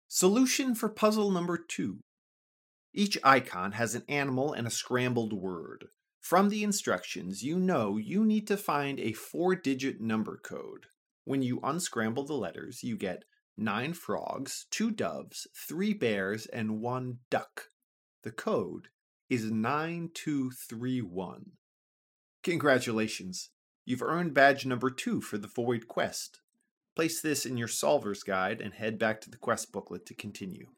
Solution for puzzle number 2. Each icon has an animal and a scrambled word. From the instructions, you know you need to find a 4-digit number code. When you unscramble the letters, you get 9 frogs, 2 doves, 3 bears, and 1 duck. The code is 9231. Congratulations! You've earned badge number 2 for the Void Quest. Place this in your solver's guide and head back to the quest booklet to continue.